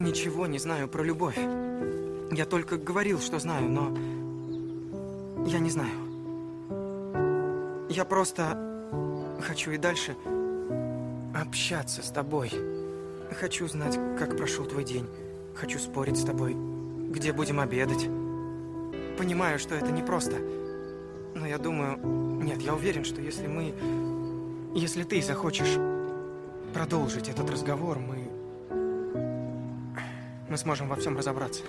Ничего не знаю про любовь. Я только говорил, что знаю, но... Я не знаю. Я просто хочу и дальше общаться с тобой. Хочу знать, как прошел твой день. Хочу спорить с тобой, где будем обедать. Понимаю, что это непросто. Но я думаю... Нет, я уверен, что если ты захочешь продолжить этот разговор, мы сможем во всем разобраться.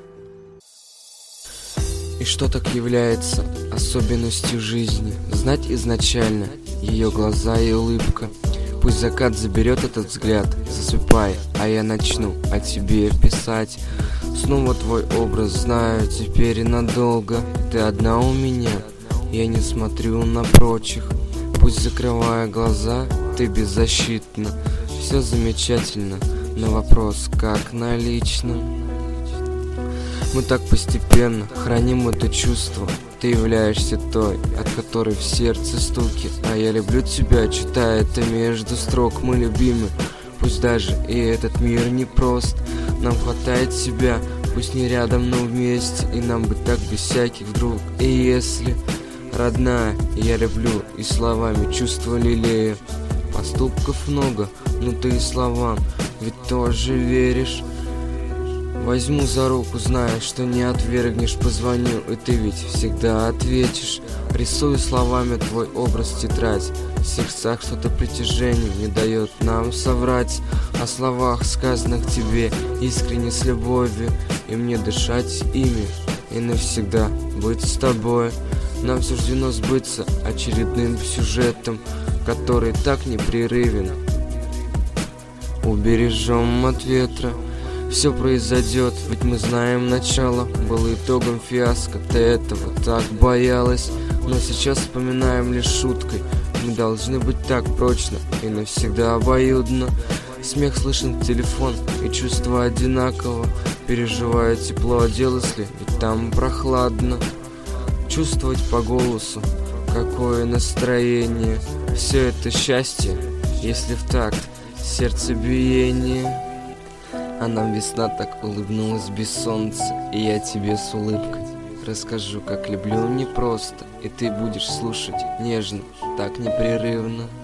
И что так является особенностью жизни? Знать изначально ее глаза и улыбка. Пусть закат заберет этот взгляд, засыпай, а я начну о тебе писать. Снова твой образ знаю теперь и надолго. Ты одна у меня, я не смотрю на прочих. Пусть закрывая глаза, ты беззащитна. Все замечательно, на вопрос как налично. Мы так постепенно храним это чувство. Ты являешься той, от которой в сердце стуки. А я люблю тебя, читая это между строк. Мы любимы, пусть даже и этот мир непрост. Нам хватает себя, пусть не рядом, но вместе. И нам быть так без всяких вдруг. И если, родная, я люблю и словами чувства лелею. Поступков много, но ты и словам ведь тоже веришь. Возьму за руку, зная, что не отвергнешь. Позвоню, и ты ведь всегда ответишь. Рисую словами твой образ в тетрадь. В сердцах что-то притяжение не дает нам соврать. О словах, сказанных тебе искренне с любовью. И мне дышать ими и навсегда быть с тобой. Нам суждено сбыться очередным сюжетом, который так непрерывен. Убережем от ветра. Все произойдет, ведь мы знаем начало. Было итогом фиаско, ты этого так боялась. Но сейчас вспоминаем лишь шуткой. Мы должны быть так прочно и навсегда обоюдно. Смех слышен в телефон, и чувства одинаково. Переживаю тепло, оделась ли, ведь там прохладно. Чувствовать по голосу, какое настроение. Все это счастье, если в такт сердцебиение. А нам весна так улыбнулась без солнца, и я тебе с улыбкой расскажу, как люблю непросто. И ты будешь слушать нежно, так непрерывно.